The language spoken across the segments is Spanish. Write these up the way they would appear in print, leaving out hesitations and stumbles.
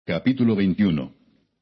Capítulo 21.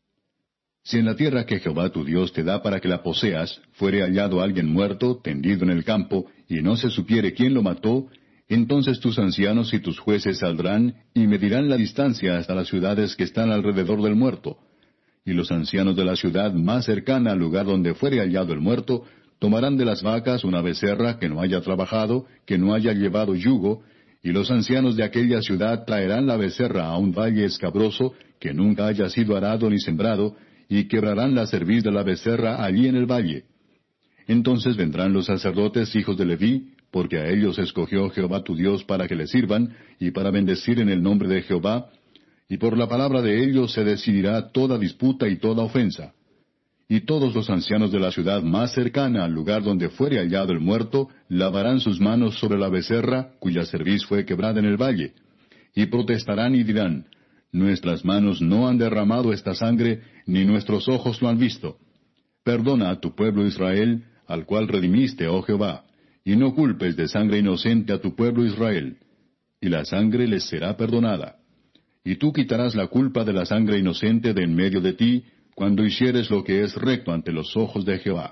Si en la tierra que Jehová tu Dios te da para que la poseas, fuere hallado alguien muerto, tendido en el campo, y no se supiere quién lo mató, entonces tus ancianos y tus jueces saldrán, y medirán la distancia hasta las ciudades que están alrededor del muerto. Y los ancianos de la ciudad más cercana al lugar donde fuere hallado el muerto, tomarán de las vacas una becerra que no haya trabajado, que no haya llevado yugo, y los ancianos de aquella ciudad traerán la becerra a un valle escabroso, que nunca haya sido arado ni sembrado, y quebrarán la cerviz de la becerra allí en el valle. Entonces vendrán los sacerdotes hijos de Leví, porque a ellos escogió Jehová tu Dios para que le sirvan, y para bendecir en el nombre de Jehová, y por la palabra de ellos se decidirá toda disputa y toda ofensa. Y todos los ancianos de la ciudad más cercana al lugar donde fuere hallado el muerto, lavarán sus manos sobre la becerra, cuya cerviz fue quebrada en el valle, y protestarán y dirán, Nuestras manos no han derramado esta sangre, ni nuestros ojos lo han visto. Perdona a tu pueblo Israel, al cual redimiste, oh Jehová, y no culpes de sangre inocente a tu pueblo Israel. Y la sangre les será perdonada. Y tú quitarás la culpa de la sangre inocente de en medio de ti, cuando hicieres lo que es recto ante los ojos de Jehová.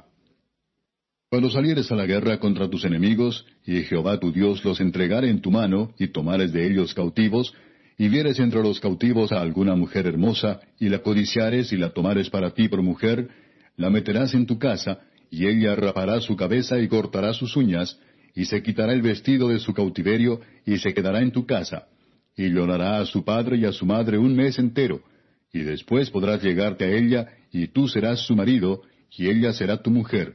Cuando salieres a la guerra contra tus enemigos, y Jehová tu Dios los entregare en tu mano, y tomares de ellos cautivos, y vieres entre los cautivos a alguna mujer hermosa, y la codiciares y la tomares para ti por mujer, la meterás en tu casa, y ella rapará su cabeza y cortará sus uñas, y se quitará el vestido de su cautiverio, y se quedará en tu casa, y llorará a su padre y a su madre un mes entero, y después podrás llegarte a ella, y tú serás su marido, y ella será tu mujer.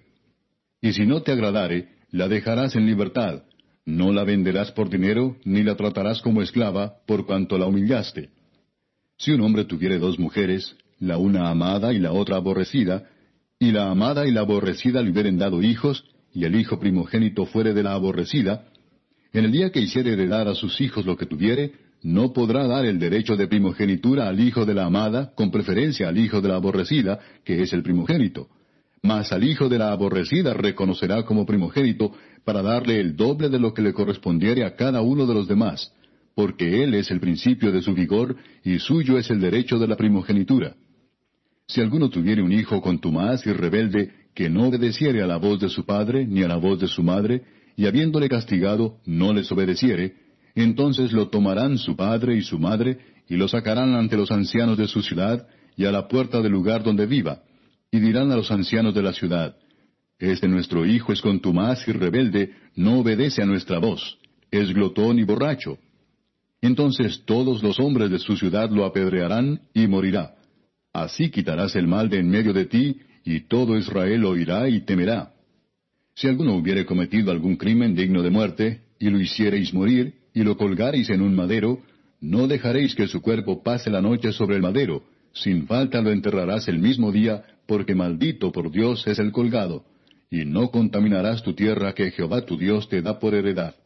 Y si no te agradare, la dejarás en libertad. No la venderás por dinero, ni la tratarás como esclava, por cuanto la humillaste. Si un hombre tuviere dos mujeres, la una amada y la otra aborrecida, y la amada y la aborrecida le hubieren dado hijos, y el hijo primogénito fuere de la aborrecida, en el día que hiciere heredar a sus hijos lo que tuviere, no podrá dar el derecho de primogenitura al hijo de la amada, con preferencia al hijo de la aborrecida, que es el primogénito. Mas al hijo de la aborrecida reconocerá como primogénito, para darle el doble de lo que le correspondiere a cada uno de los demás, porque él es el principio de su vigor, y suyo es el derecho de la primogenitura. Si alguno tuviere un hijo contumaz y rebelde, que no obedeciere a la voz de su padre, ni a la voz de su madre, y habiéndole castigado, no les obedeciere, entonces lo tomarán su padre y su madre, y lo sacarán ante los ancianos de su ciudad, y a la puerta del lugar donde viva, y dirán a los ancianos de la ciudad, Este nuestro hijo es contumaz y rebelde, no obedece a nuestra voz, es glotón y borracho. Entonces todos los hombres de su ciudad lo apedrearán, y morirá. Así quitarás el mal de en medio de ti, y todo Israel oirá y temerá. Si alguno hubiere cometido algún crimen digno de muerte, y lo hiciereis morir, y lo colgareis en un madero, no dejaréis que su cuerpo pase la noche sobre el madero, sin falta lo enterrarás el mismo día, porque maldito por Dios es el colgado, y no contaminarás tu tierra que Jehová tu Dios te da por heredad.